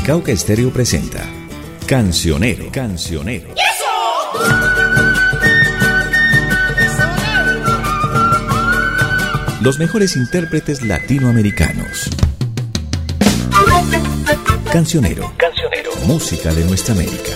Unicauca Estéreo presenta Cancionero. Los mejores intérpretes latinoamericanos. Cancionero. Música de nuestra América.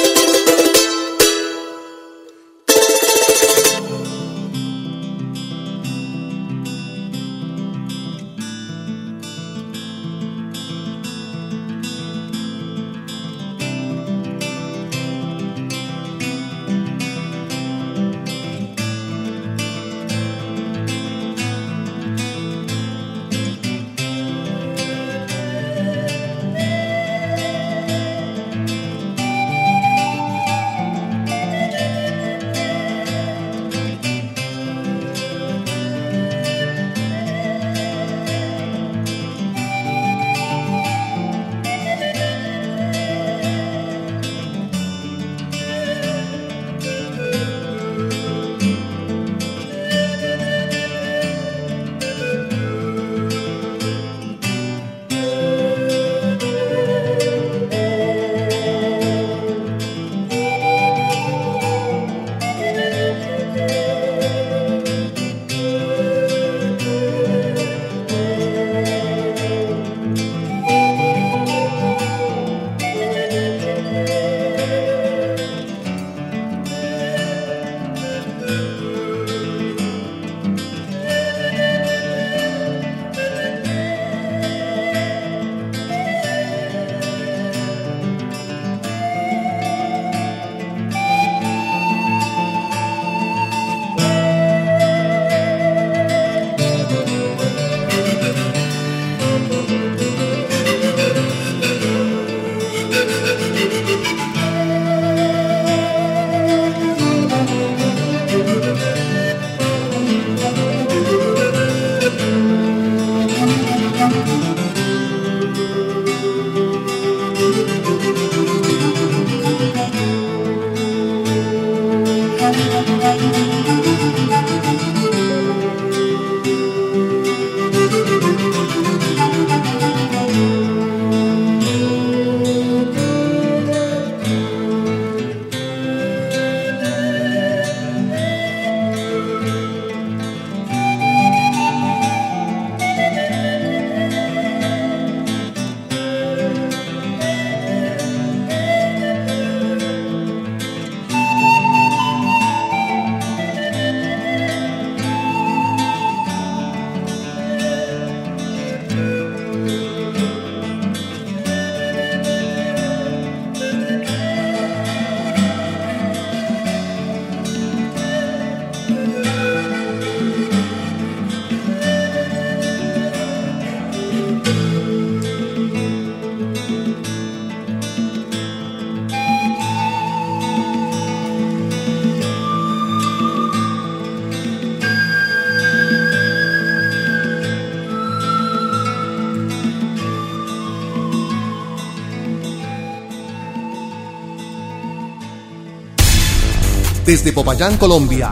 Desde Popayán, Colombia,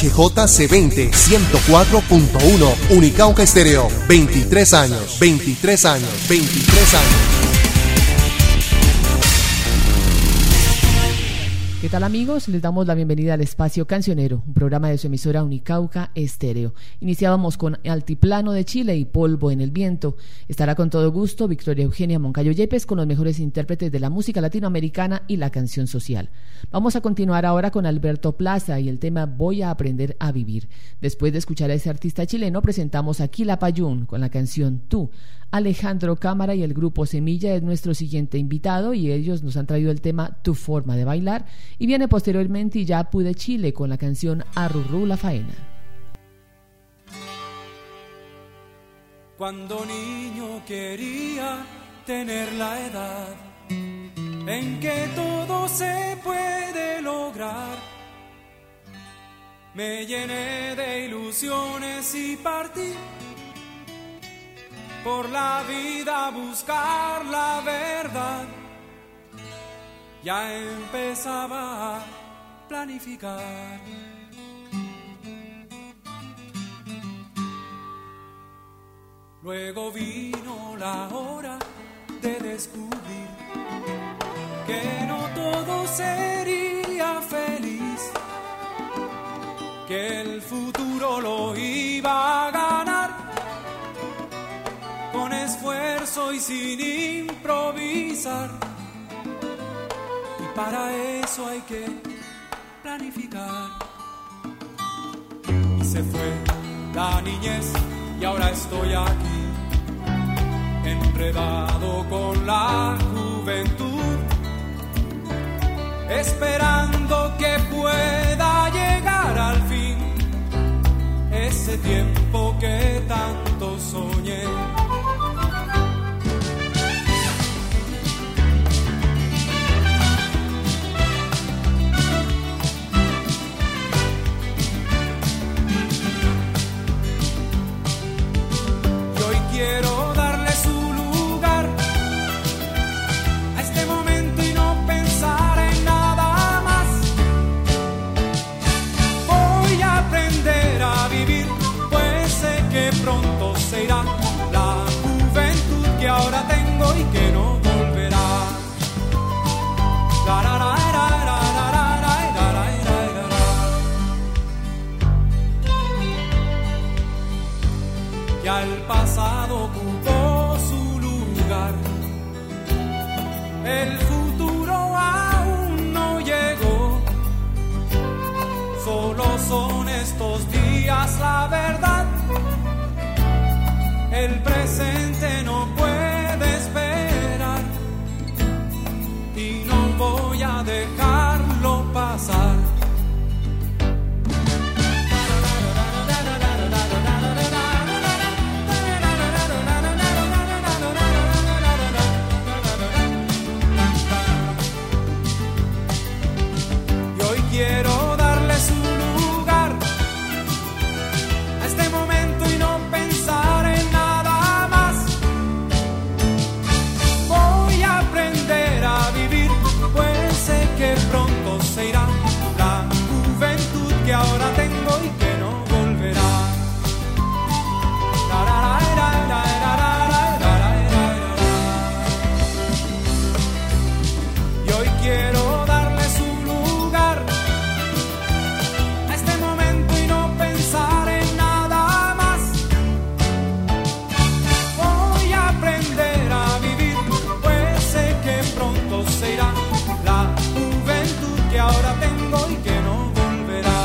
HJC20 104.1, Unicauca Estéreo, 23 años. ¿Qué tal, amigos? Les damos la bienvenida al Espacio Cancionero, un programa de su emisora Unicauca Estéreo. Iniciábamos con Altiplano de Chile y Polvo en el Viento. Estará con todo gusto Victoria Eugenia Moncayo Yepes con los mejores intérpretes de la música latinoamericana y la canción social. Vamos a continuar ahora con Alberto Plaza y el tema Voy a aprender a vivir. Después de escuchar a ese artista chileno, presentamos a Quilapayún con la canción Tú. Alejandro Cámara y el grupo Semilla es nuestro siguiente invitado y ellos nos han traído el tema Tu forma de bailar, y viene posteriormente Iyapu de Chile con la canción Arrurrú la faena. Cuando niño quería tener la edad en que todo se puede lograr, me llené de ilusiones y partí por la vida a buscar la verdad. Ya empezaba a planificar. Luego vino la hora de descubrir que no todo sería feliz, que el futuro lo iba a ganar con esfuerzo y sin improvisar. Y para eso hay que planificar. Y se fue la niñez y ahora estoy aquí, enredado con la juventud, esperando que pueda llegar al fin ese tiempo que tanto soñé. Y hoy quiero darle su lugar a este momento y no pensar en nada más. Voy a aprender a vivir, pues sé que pronto se irá la juventud que ahora tengo y que no volverá. Ya el pasado ocupó su lugar, el futuro aún no llegó, solo son estos días la verdad, el presente no puede esperar y no voy a dejarlo pasar. Quiero darle su lugar a este momento y no pensar en nada más. Voy a aprender a vivir, pues sé que pronto se irá la juventud que ahora tengo y que no volverá. Y hoy quiero darle su lugar a este momento y no pensar en nada más. Voy a aprender a vivir, pues sé que pronto se irá la juventud que ahora tengo y que no volverá.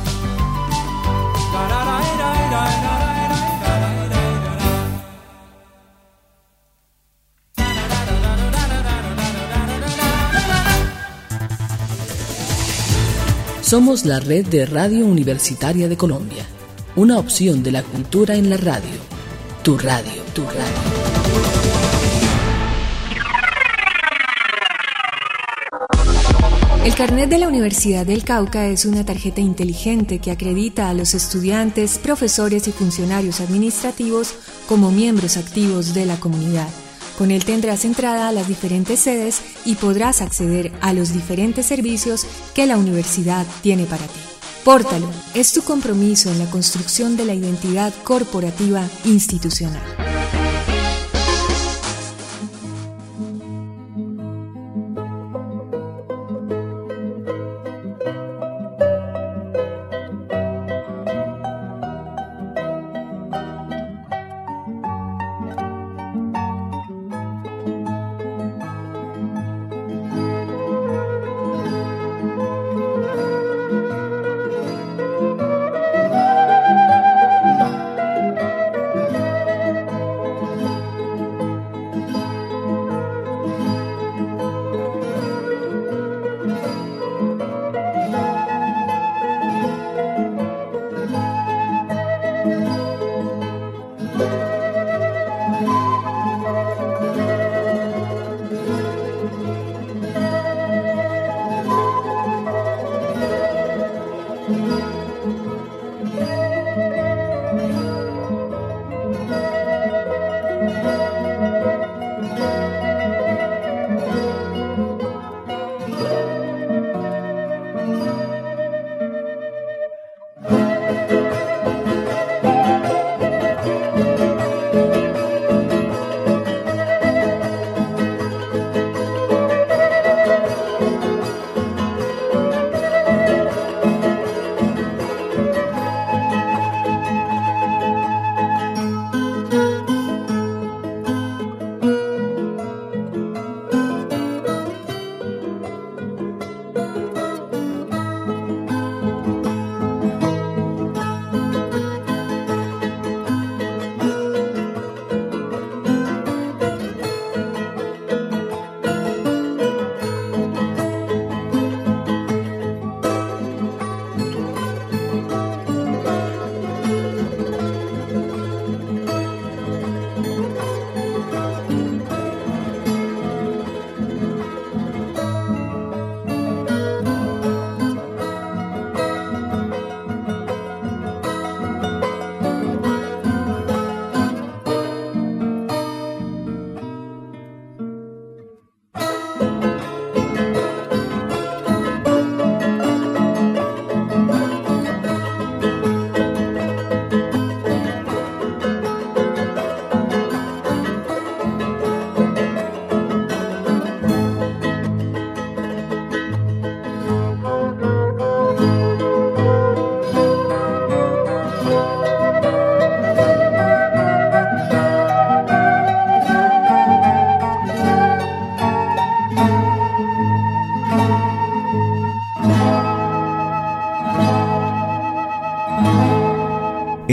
Somos la red de Radio Universitaria de Colombia, una opción de la cultura en la radio. Tu radio, tu radio. El carnet de la Universidad del Cauca es una tarjeta inteligente que acredita a los estudiantes, profesores y funcionarios administrativos como miembros activos de la comunidad. Con él tendrás entrada a las diferentes sedes y podrás acceder a los diferentes servicios que la universidad tiene para ti. Pórtalo, es tu compromiso en la construcción de la identidad corporativa institucional.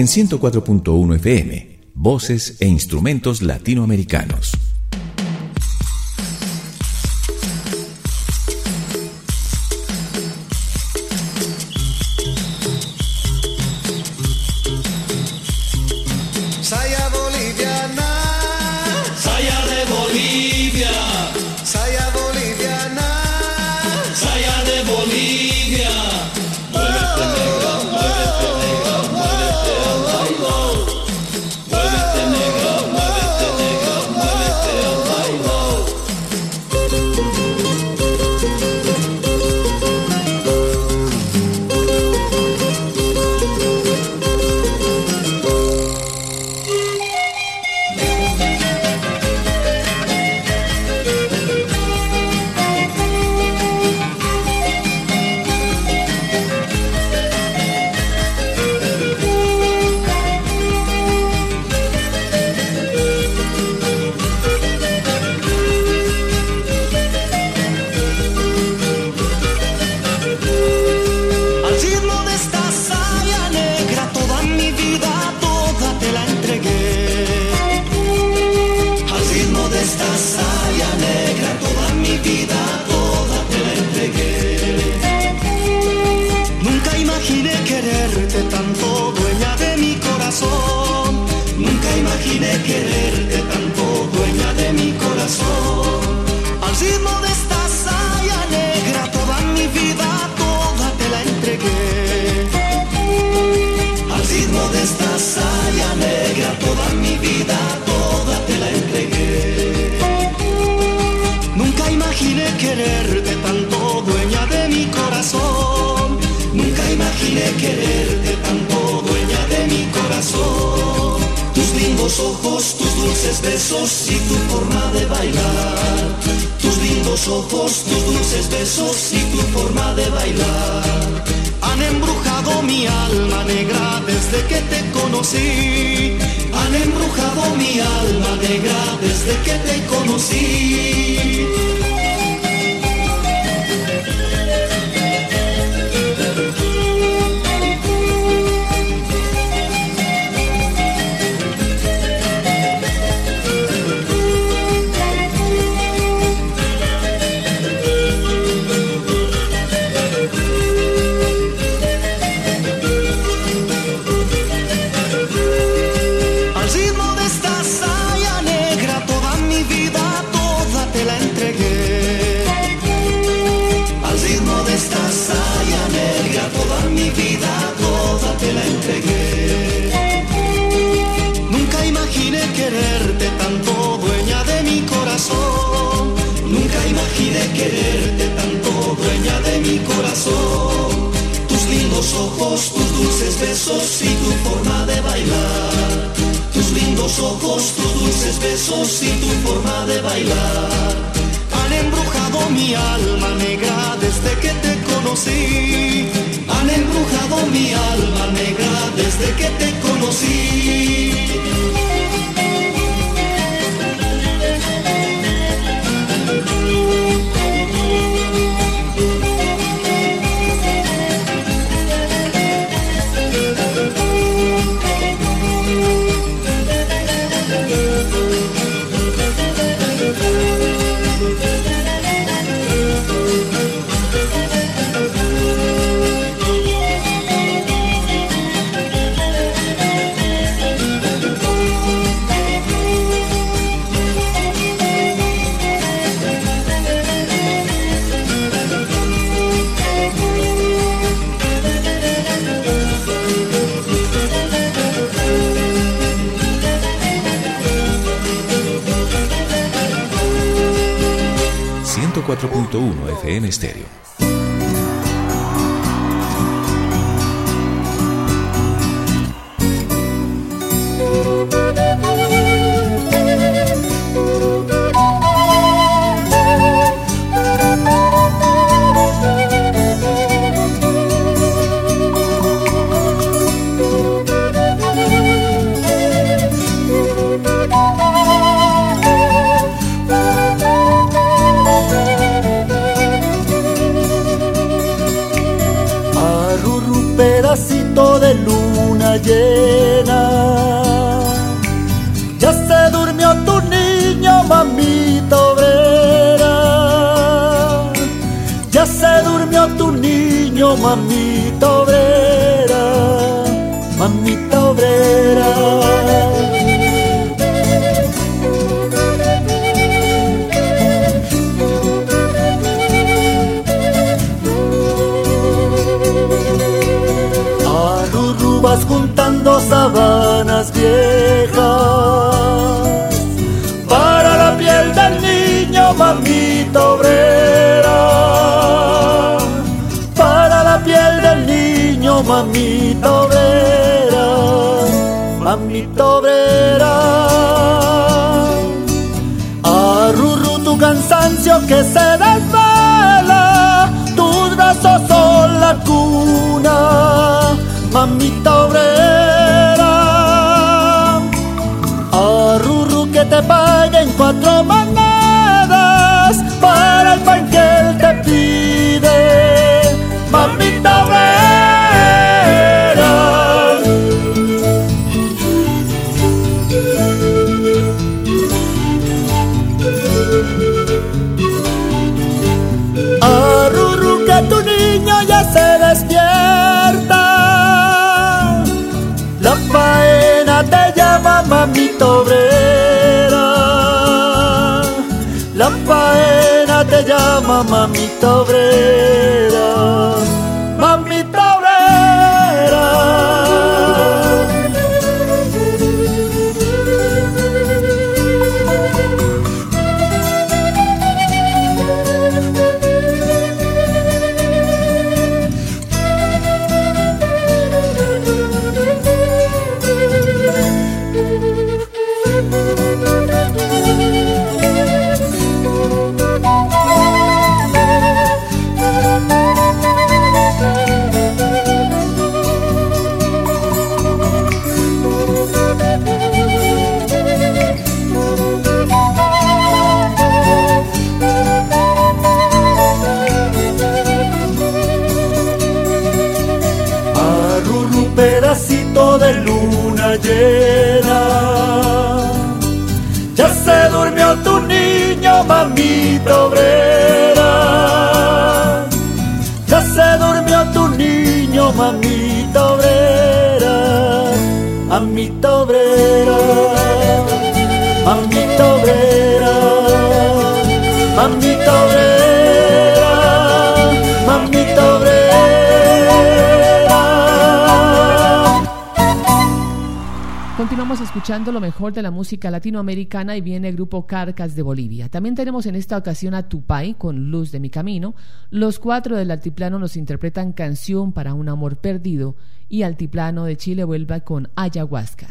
en 104.1 FM, voces e instrumentos latinoamericanos. Ojos, tus dulces besos y tu forma de bailar. Tus lindos ojos, tus dulces besos y tu forma de bailar han embrujado mi alma negra desde que te conocí. Han embrujado mi alma negra desde que te conocí. Nunca imaginé quererte tanto, dueña de mi corazón. Nunca imaginé quererte tanto, dueña de mi corazón. Tus lindos ojos, tus dulces besos y tu forma de bailar. Tus lindos ojos, tus dulces besos y tu forma de bailar han embrujado mi alma negra desde que te conocí. Han embrujado mi alma negra desde que te conocí. FM Estéreo. durmió tu niño, mamita obrera. Ya se durmió tu niño, mamita obrera, mamita obrera. Vas juntando sabanas viejas para la piel del niño, mamita obrera. Para la piel del niño, mamita obrera, mamita obrera. Arrurru tu cansancio que se desvela, tus brazos son la cuna, mamita obrera. Arrurru que te paguen 4 monedas para el pan que él te pide, mamita obrera. Arrurru que tu niño ya se despierta, la faena te llama, mamita obrera. La faena te llama, mamita obrera, mamita obrera. Pedacito de luna llena, ya se durmió tu niño, mamita obrera. Ya se durmió tu niño, mamita obrera, mamita obrera, mamita obrera, mamita obrera, mamita obrera. Continuamos escuchando lo mejor de la música latinoamericana y viene el grupo Carcas de Bolivia. También tenemos en esta ocasión a Tupay con Luz de mi camino. Los 4 del Altiplano nos interpretan Canción para un amor perdido y Altiplano de Chile vuelve con Ayahuasca.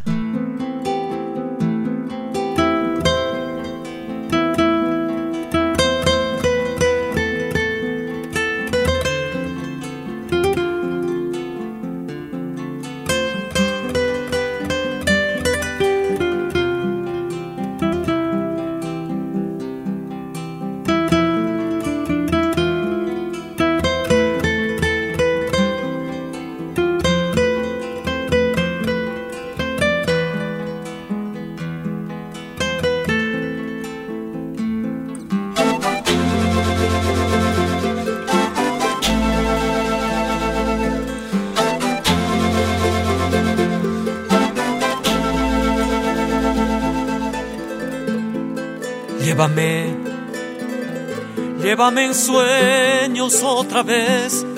Llévame en sueños otra vez,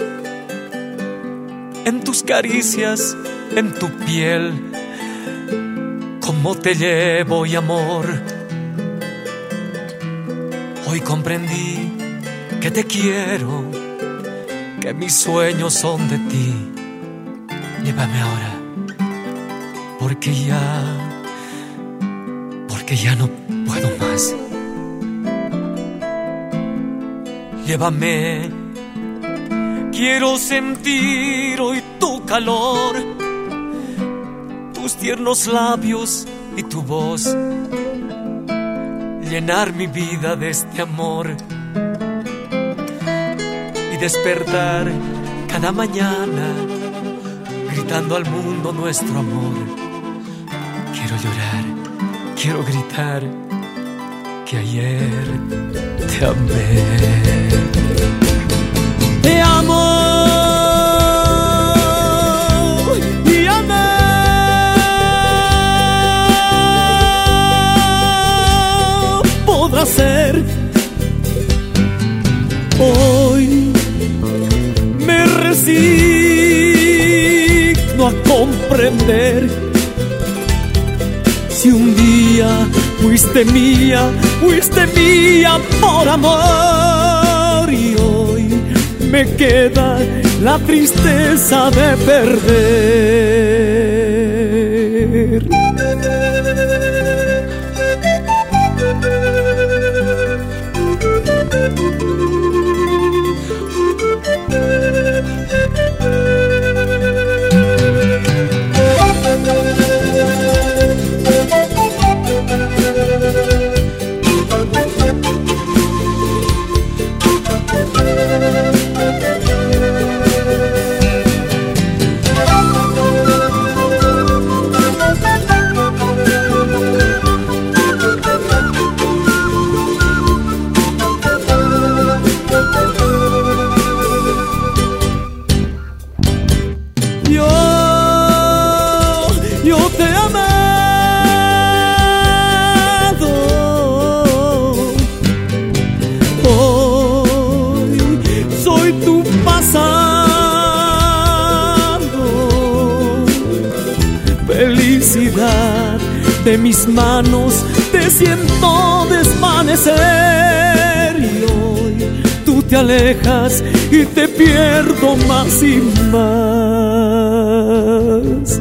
en tus caricias, en tu piel, como te llevo y amor. Hoy comprendí que te quiero, que mis sueños son de ti. Llévame ahora, porque ya no puedo más. Llévame, quiero sentir hoy tu calor, tus tiernos labios y tu voz, llenar mi vida de este amor y despertar cada mañana gritando al mundo nuestro amor. Quiero llorar quiero gritar que ayer te amé. Te amo y amé. Podrá ser. Hoy me resigno a comprender. Si un día fuiste mía por amor, y hoy me queda la tristeza de perder. De mis manos te siento desvanecer, y hoy tú te alejas y te pierdo más y más.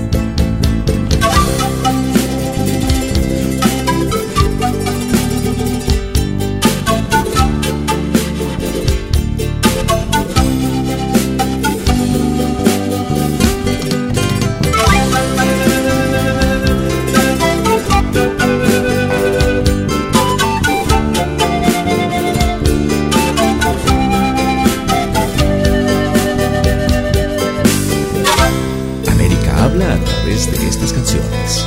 De estas canciones.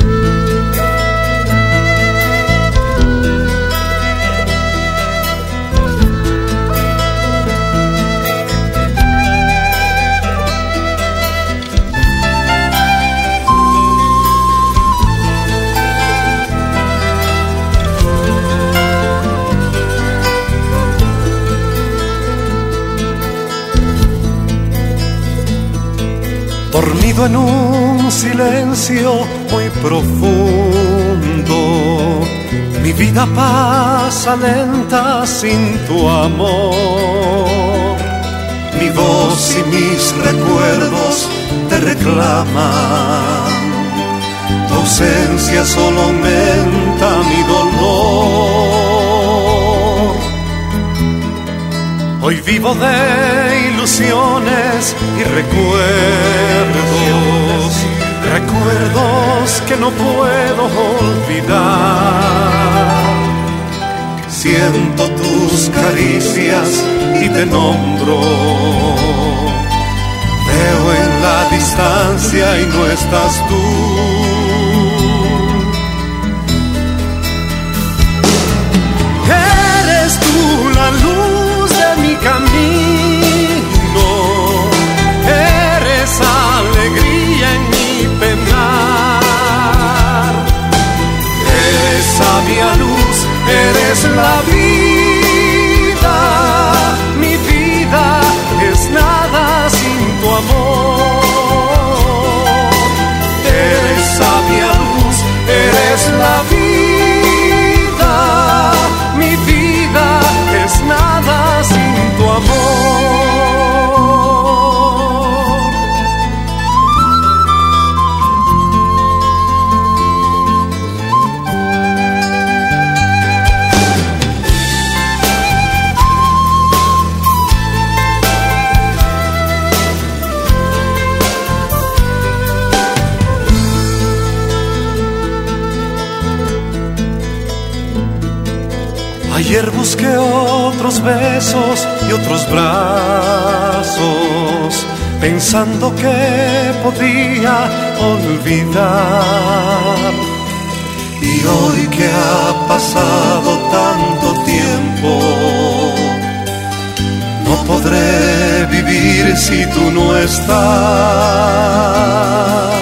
Dormido en un silencio muy profundo, mi vida pasa lenta sin tu amor. Mi voz y mis recuerdos te reclaman, tu ausencia solo aumenta mi dolor. Hoy vivo de ilusiones y recuerdos que no puedo olvidar. Siento tus caricias y te nombro, veo en la distancia y no estás tú. Eres tú la luz de mi camino, eres alegría en mi penar, eres sabia luz, eres la vida, mi vida es nada sin tu amor. Eres sabia luz, eres la vida, mi vida es nada sin tu amor. Ayer busqué otros besos y otros brazos, pensando que podía olvidar. Y hoy que ha pasado tanto tiempo, no podré vivir si tú no estás.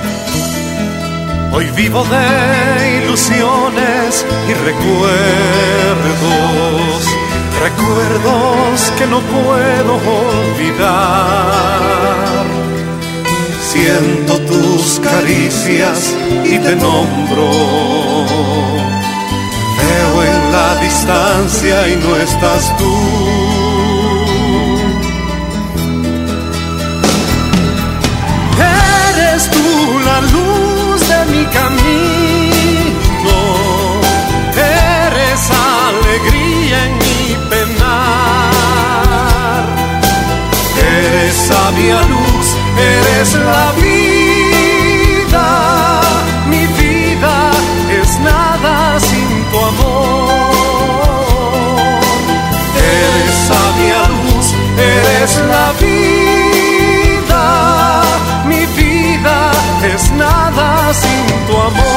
Hoy vivo de ilusiones y recuerdos, recuerdos que no puedo olvidar. Siento tus caricias y te nombro. Veo en la distancia y no estás tú. Eres tú la luz de mi camino, eres alegría en mi penar, eres sabia luz, eres la vida, mi vida es nada sin tu amor. Eres sabia luz, eres la vida, mi vida es nada sin tu amor.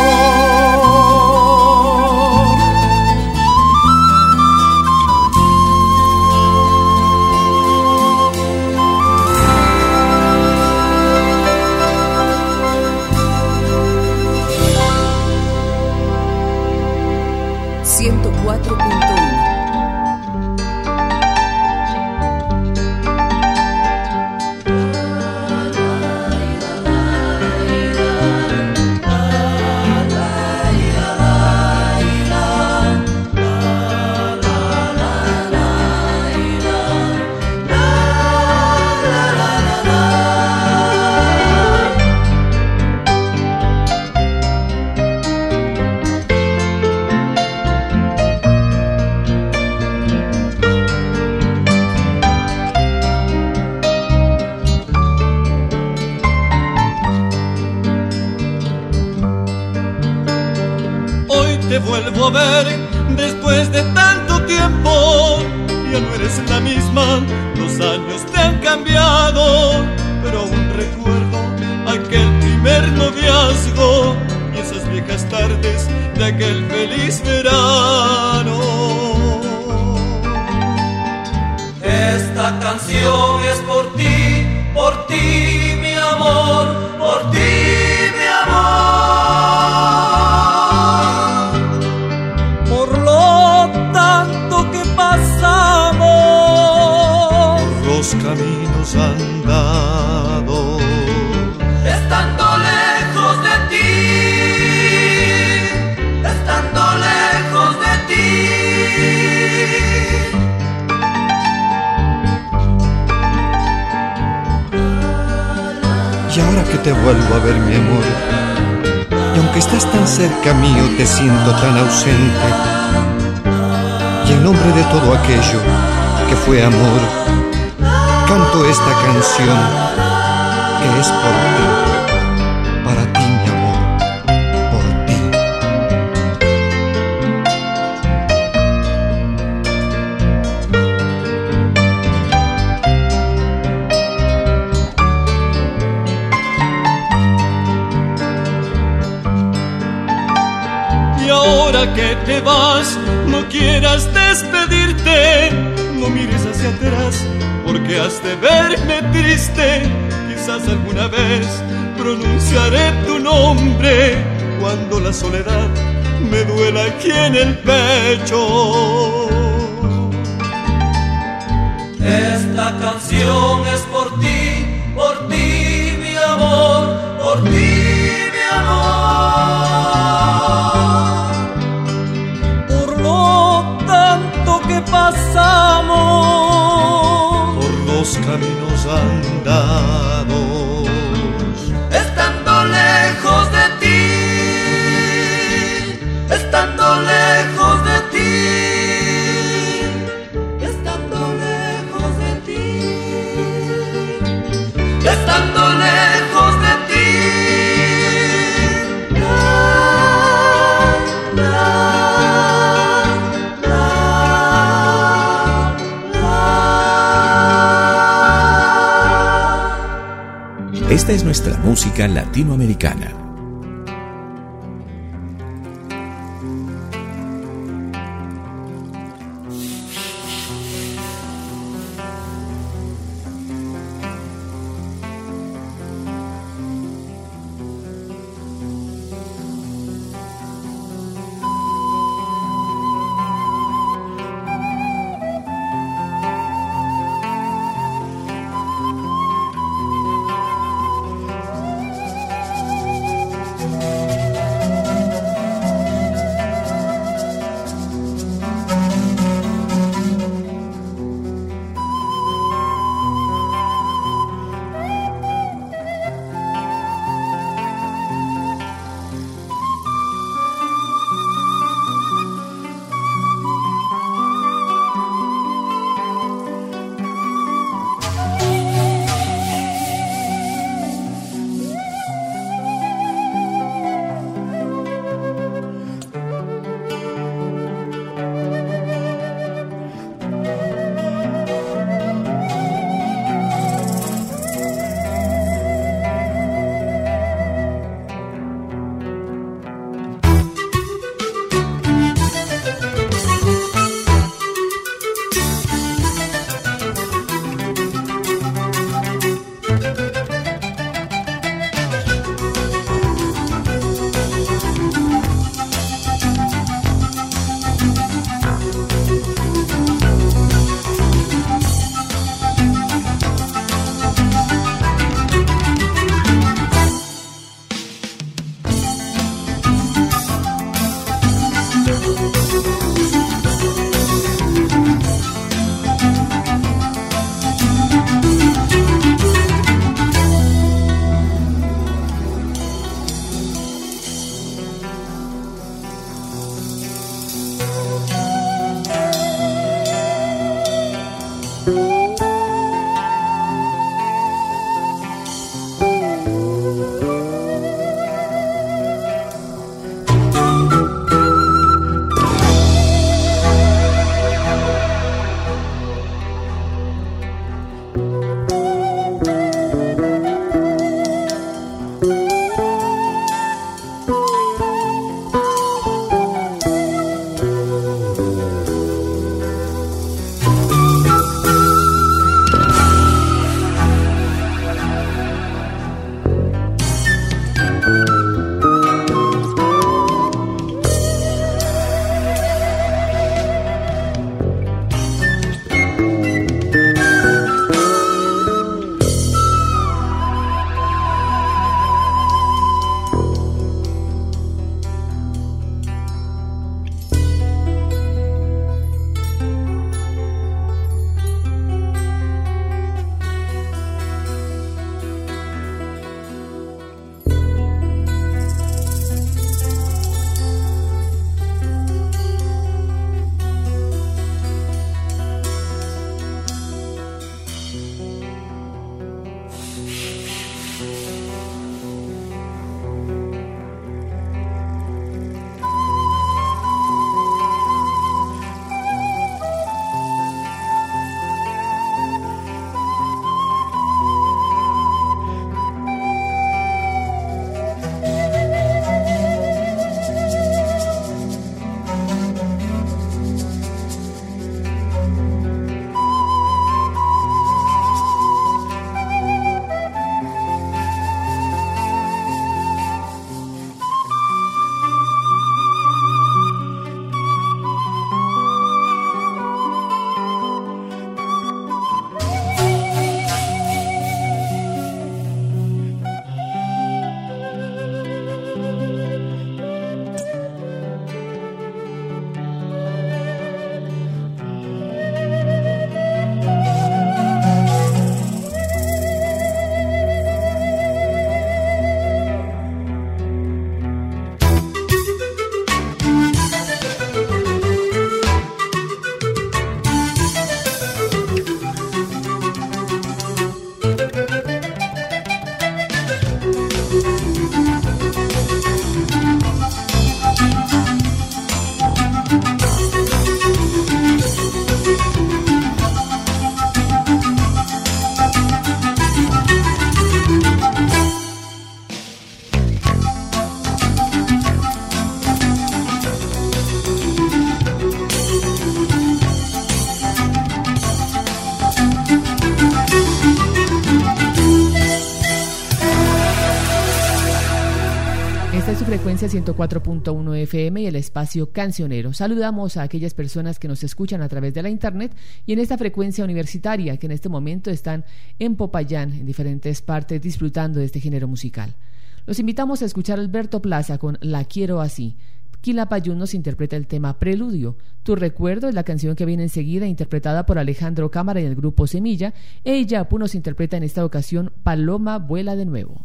Te vuelvo a ver después de tanto tiempo. Ya no eres la misma, los años te han cambiado, pero aún recuerdo aquel primer noviazgo y esas viejas tardes de aquel feliz verano. Esta canción es por ti, mi amor, por ti, mi amor. Los caminos andados, estando lejos de ti, estando lejos de ti. Y ahora que te vuelvo a ver, mi amor, y aunque estás tan cerca mío, te siento tan ausente. Y en nombre de todo aquello que fue amor, canto esta canción que es por ti, para ti, mi amor, por ti. Y ahora que te vas, no quieras despedirte, no mires hacia atrás, porque has de verme triste. Quizás alguna vez pronunciaré tu nombre cuando la soledad me duela aquí en el pecho. Esta canción es por ti, mi amor, por ti, mi amor. Por lo tanto que pasamos, los caminos andados, estando lejos de ti, estando lejos de ti, estando lejos de ti, estando lejos de ti. Esta es nuestra música latinoamericana. frecuencia 104.1 FM y el espacio cancionero. Saludamos a aquellas personas que nos escuchan a través de la internet y en esta frecuencia universitaria que en este momento están en Popayán, en diferentes partes, disfrutando de este género musical. Los invitamos a escuchar a Alberto Plaza con La Quiero Así. Quilapayún nos interpreta el tema Preludio. Tu recuerdo es la canción que viene enseguida, interpretada por Alejandro Cámara y el grupo Semilla. Iyapu nos interpreta en esta ocasión Paloma vuela de nuevo.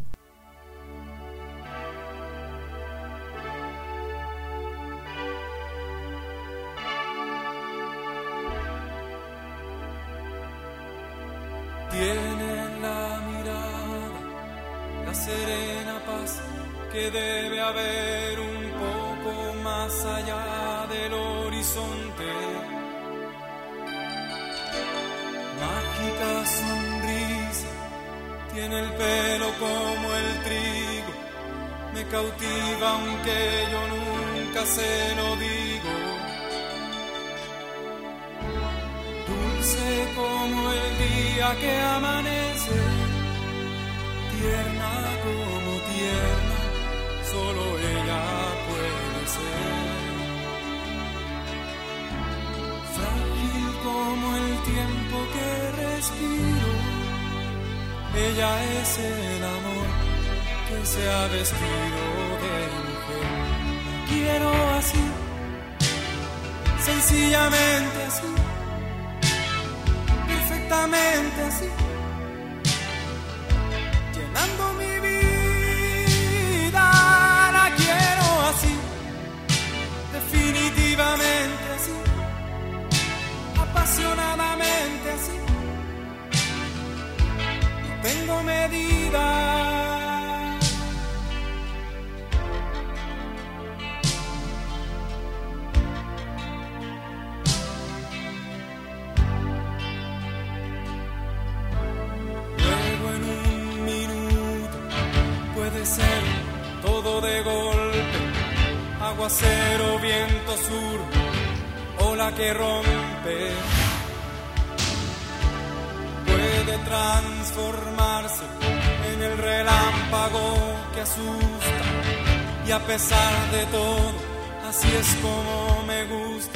Tiene la mirada la serena paz que debe haber un poco más allá del horizonte. Mágica sonrisa, tiene el pelo como el trigo, me cautiva aunque yo nunca se lo digo. Dulce como el día que amanece, tierna como tierna, solo ella puede ser. Frágil como el tiempo que respiro, ella es el amor que se ha vestido de mujer. Quiero así, sencillamente así, perfectamente así, llenando mi vida, la quiero así, definitivamente así, apasionadamente así, no tengo medida. Ser todo de golpe, aguacero, viento sur, ola que rompe. Puede transformarse en el relámpago que asusta, y a pesar de todo, así es como me gusta.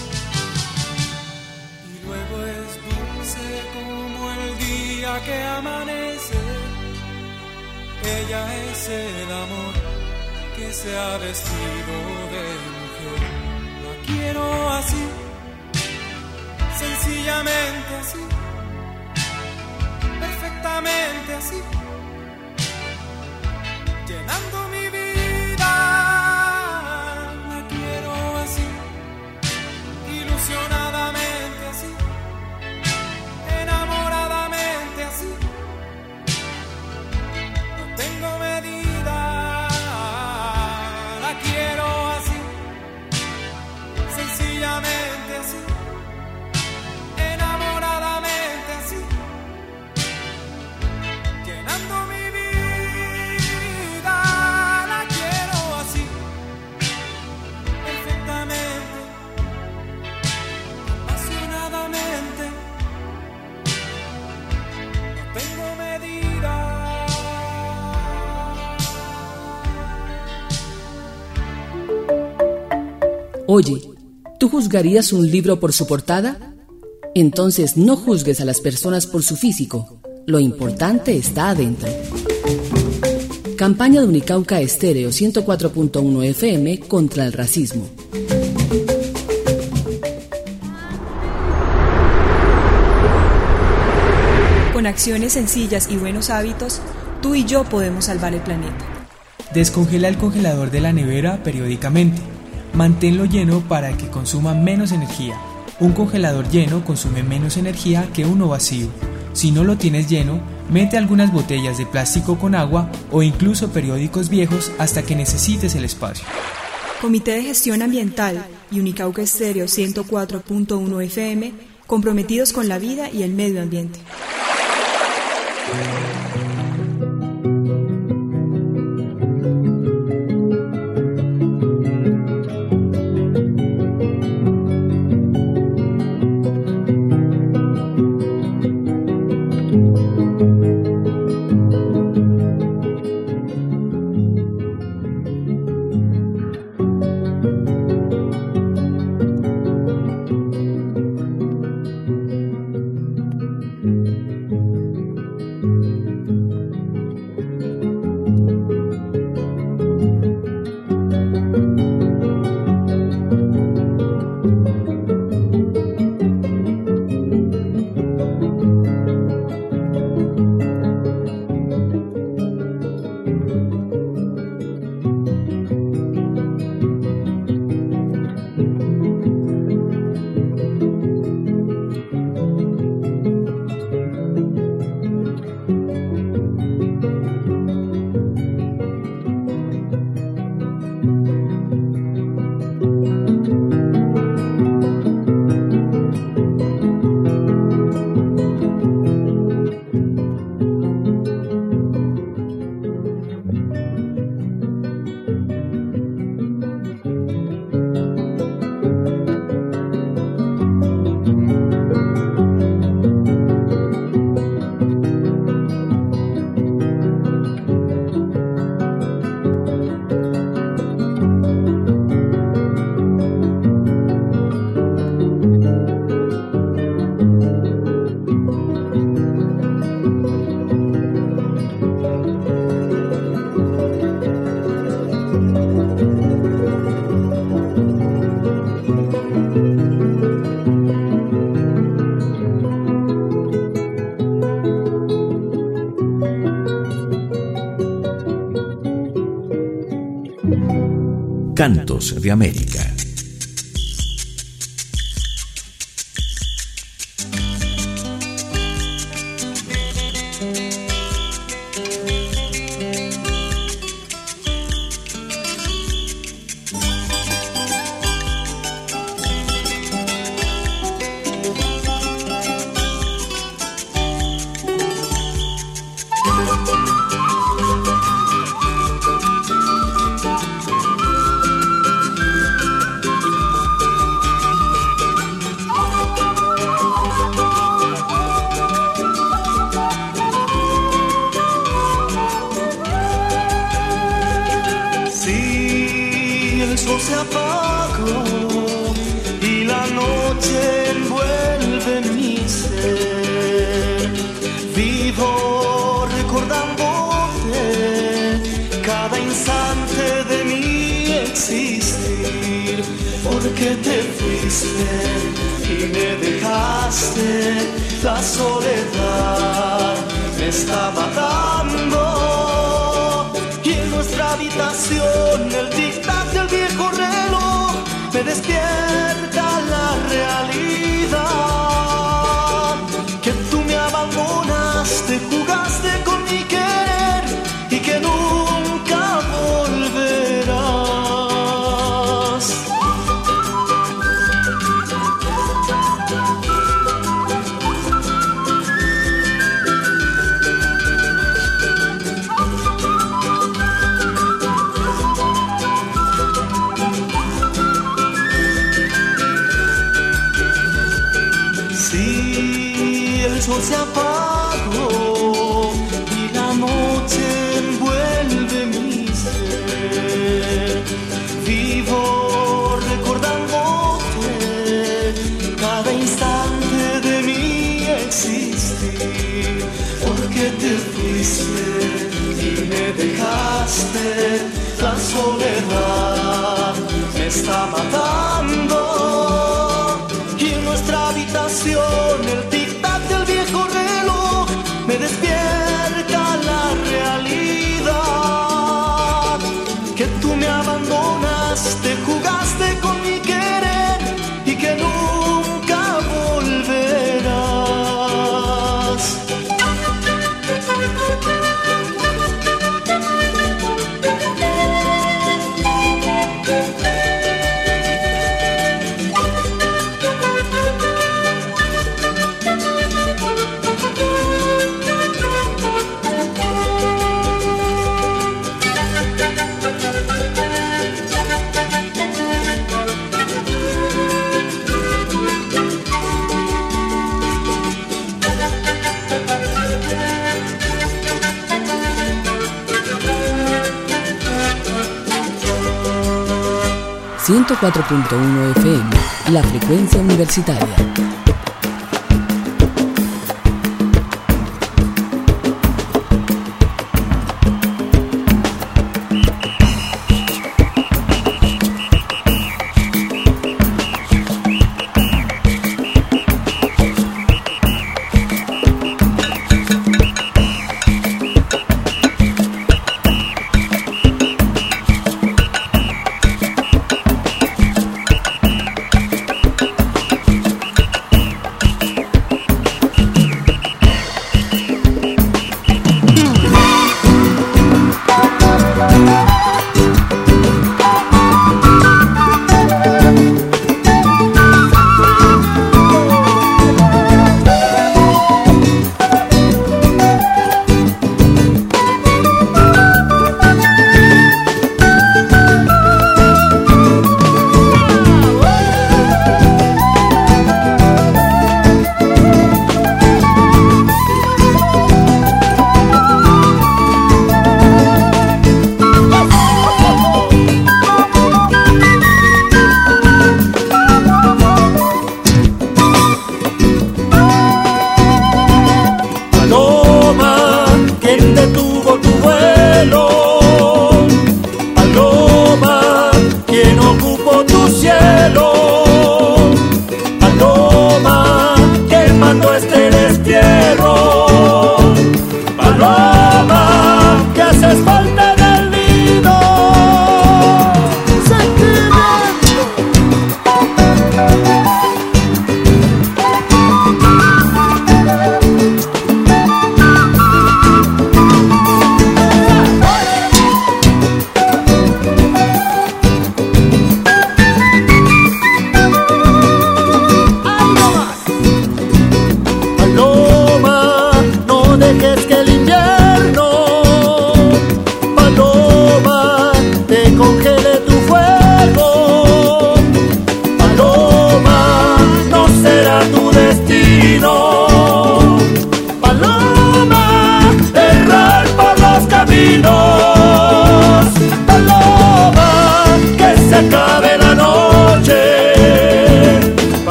Y luego es dulce como el día que amanece. Ella es el amor que se ha vestido de mujer. La quiero así, sencillamente así, perfectamente así, llenando mi vida. La quiero así, ilusionadamente así, enamoradamente así. Tengo medida, la quiero así, sencillamente así, enamoradamente así, llenando mi vida, la quiero así, perfectamente, apasionadamente, no tengo medida. Oye, ¿tú juzgarías un libro por su portada? Entonces no juzgues a las personas por su físico. Lo importante está adentro. Campaña de Unicauca Estéreo 104.1 FM contra el racismo. Con acciones sencillas y buenos hábitos, tú y yo podemos salvar el planeta. Descongela el congelador de la nevera periódicamente. Manténlo lleno para que consuma menos energía. Un congelador lleno consume menos energía que uno vacío. Si no lo tienes lleno, mete algunas botellas de plástico con agua o incluso periódicos viejos hasta que necesites el espacio. Comité de Gestión Ambiental y Unicauca Estéreo 104.1 FM, comprometidos con la vida y el medio ambiente. Cantos de América. La soledad me está matando y en nuestra habitación el tic-tac del viejo reloj me despierta la realidad. Que tú me abandonaste, jugaste con mi querer y que nunca volverás. Se apagó y la noche envuelve mi ser. Vivo recordándote cada instante de mi existir. Porque te fuiste y me dejaste, la soledad me está matando. Y en nuestra habitación el del viejo reloj me despierta la realidad. Que tú me abandonaste, jugaste con mi querer y que nunca volverás. 104.1 FM, la frecuencia universitaria.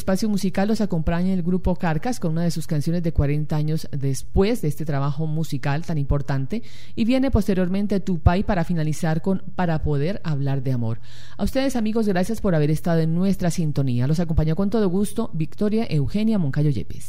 espacio musical los acompaña el grupo Carcas con una de sus canciones de 40 años después de este trabajo musical tan importante, y viene posteriormente Tupay para finalizar con Para Poder Hablar de Amor. A ustedes, amigos, gracias por haber estado en nuestra sintonía. Los acompañó con todo gusto Victoria Eugenia Moncayo Yepes.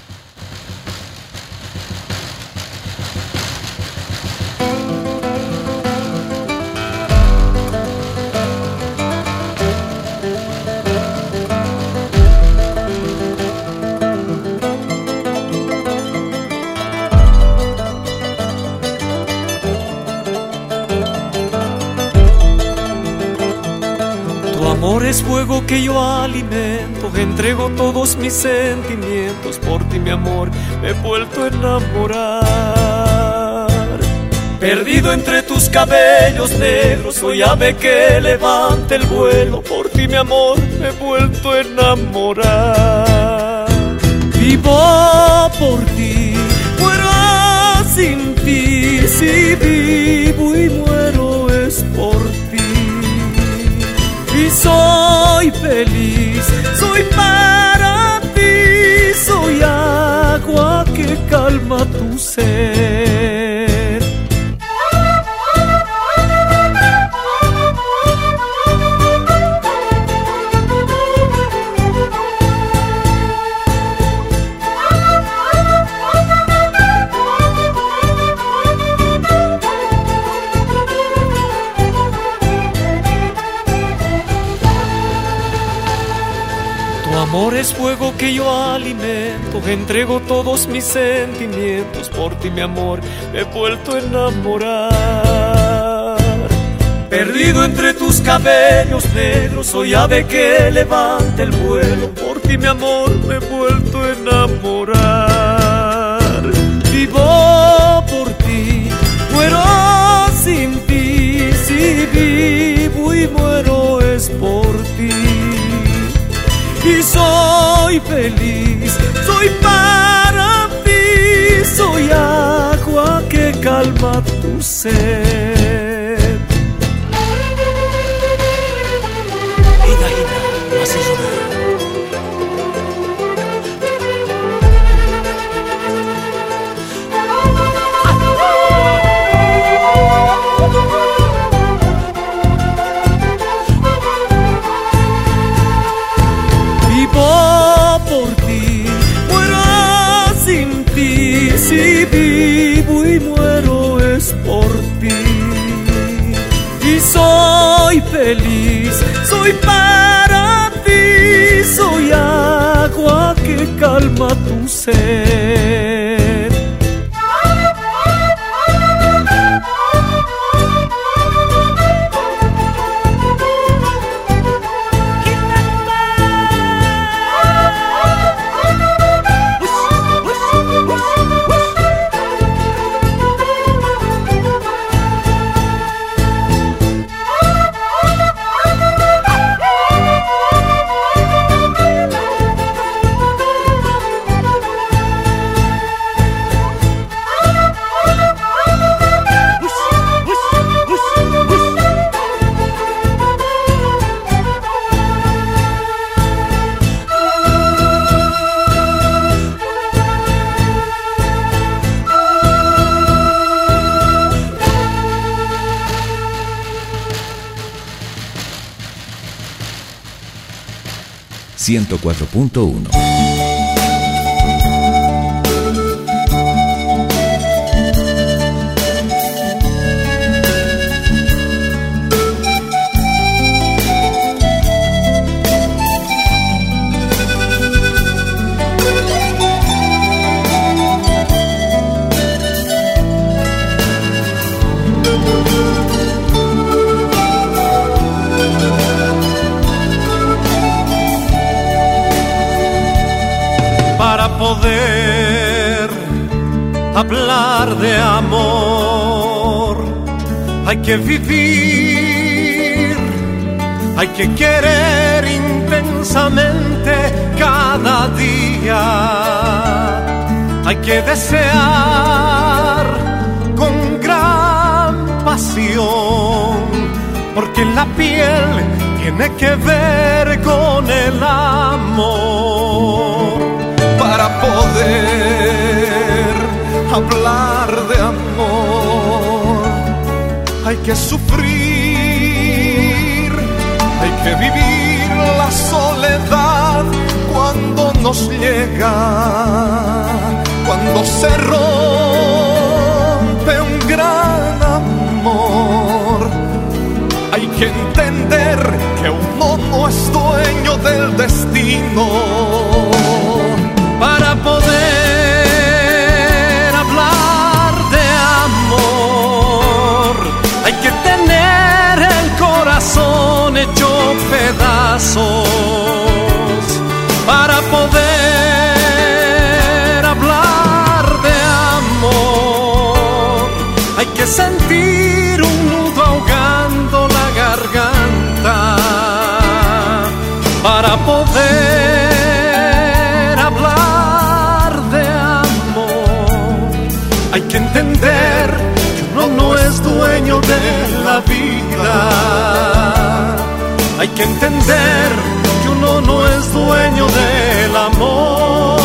Amor es fuego que yo alimento, entrego todos mis sentimientos. Por ti, mi amor, me he vuelto a enamorar. Perdido entre tus cabellos negros, soy ave que levanta el vuelo. Por ti, mi amor, me he vuelto a enamorar. Vivo por ti, muero sin ti. Si vivo y muero es por ti. Y soy feliz, soy para ti, soy agua que calma tu ser. Amor es fuego que yo alimento, entrego todos mis sentimientos. Por ti, mi amor, me he vuelto a enamorar. Perdido entre tus cabellos negros, soy ave que levanta el vuelo. Por ti, mi amor, me he vuelto a enamorar. Vivo por ti, muero sin ti. Si vivo y muero es por ti. Y soy feliz, soy para ti, soy agua que calma tu sed. Ida, no haces llorar. Si vivo y muero es por ti. Y soy feliz, soy para ti, soy agua que calma tu sed. ...104.1. Poder hablar de amor, hay que vivir, hay que querer intensamente cada día, hay que desear con gran pasión, porque porque la piel tiene que ver con el amor. Para poder hablar de amor hay que sufrir, hay que vivir la soledad cuando nos llega, cuando se rompe un gran amor. Hay que entender que uno no es dueño del destino. Para poder hablar de amor hay que tener el corazón hecho pedazos. Para poder hablar de amor hay que sentir un nudo ahogando la garganta. Para poder hablar de amor hay que entender que uno no es dueño de la vida. Hay que entender que uno no es dueño del amor.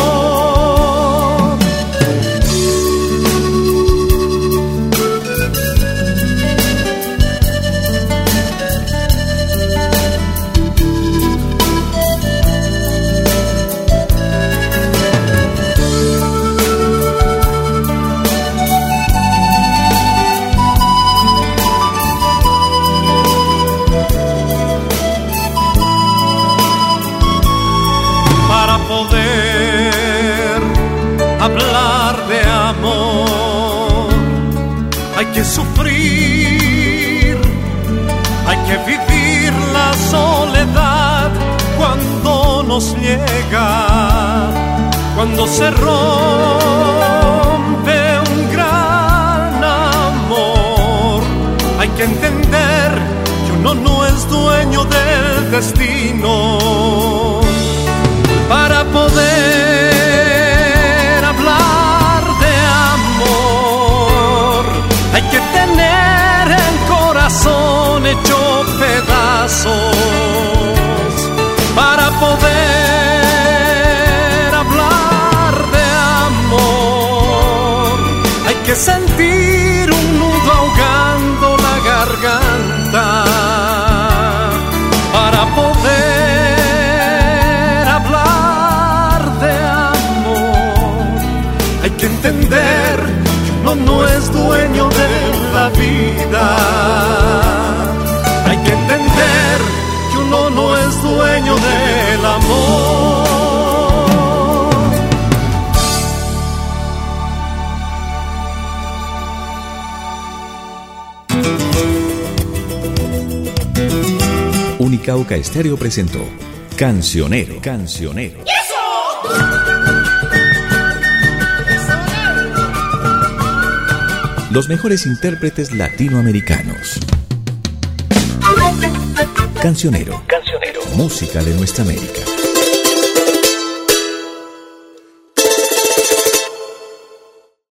Hablar de amor hay que sufrir, hay que vivir la soledad cuando nos llega, cuando se rompe un gran amor. Hay que entender que uno no es dueño del destino. Para poder hablar de amor hay que tener el corazón hecho pedazos. Para poder hablar de amor hay que sentir un nudo ahogando la garganta. Para poder hablar de amor hay que entender que uno no es dueño de la vida. Hay que entender que uno no es dueño del amor. Unicauca Estéreo presentó Cancionero. Los mejores intérpretes latinoamericanos. Cancionero. Música de nuestra América.